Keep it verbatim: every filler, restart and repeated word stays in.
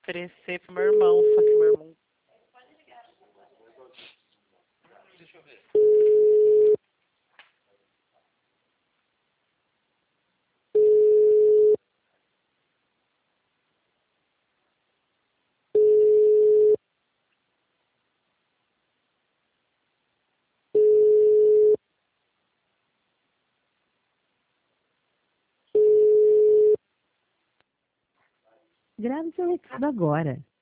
oferecer pro meu irmão, só que meu irmão... Deixa eu ver. Grave seu recado agora.